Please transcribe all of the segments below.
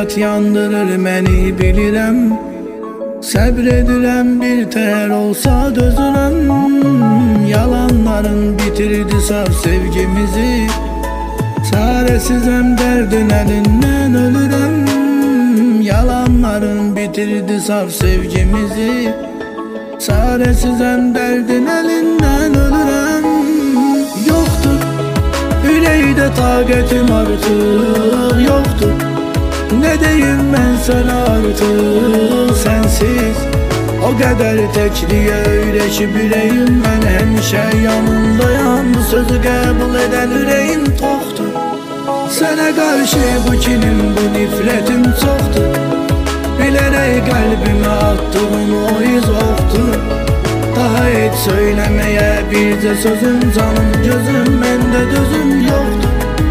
həyat yandırır məni bilirəm. Səbr edirəm, bir tər olsa dözürəm. Yalanların bitirdi saf sevgimizi. Çaresizəm, dərdin əlindən ölürəm. Yalanların bitirdi saf sevgimizi. Çaresizəm, dərdin əlindən ölürəm. Yoxdur ürəkdə taqətim artıq, yoxdur nə deyim mən sənə artıq. Sənsiz o qədər təkliyə ürəkib ürəyim. Mən həmişə yanındayam, bu sözü qəbul edən ürəyim toxdur. Sənə qarşı bu kinim, bu nifrətim çoxdur. Bilərək qəlbimə attığın o iz oxdur. Daha heç söyləməyə bircə sözüm, canım gözüm, məndə dözüm yoxdur.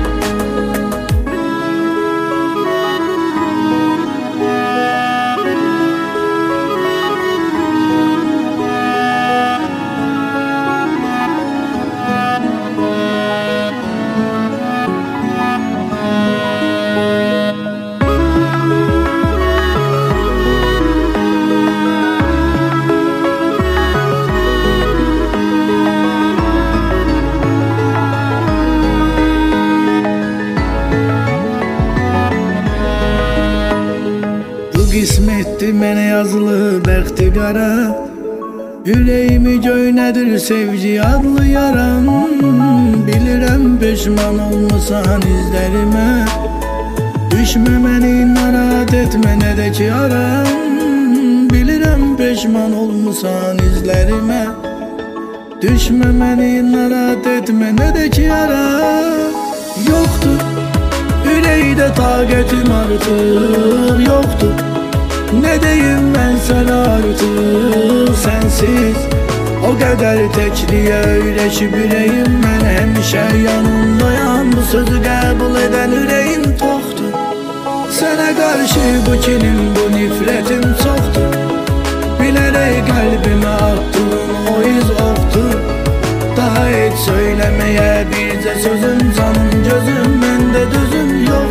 Qismətdir mənə yazılı bəxti qara. Ürəyimi göynədir sevgi adlı yaram. Bilirəm peşman olmusan izlərimə. Düşmə məni narahat etmə nə də ki aram. Bilirəm peşman olmusan izlərimə. Düşmə məni narahat etmə nə də ki aram. Yoxdur ürəkdə taqətim artıq, yoxdur nə deyim mən sənə artıq. Sənsiz o qədər təkliyə ürəkib ürəyim. Mən həmişə yanındayam, bu sözü qəbul edən ürəyim toxdur. Sənə qarşı bu kinim, bu nifrətim çoxdur. Bilərək qəlbimə attığın o iz oxdur. Daha heç söyləməyə bircə sözüm, canım gözüm, məndə dözüm yox.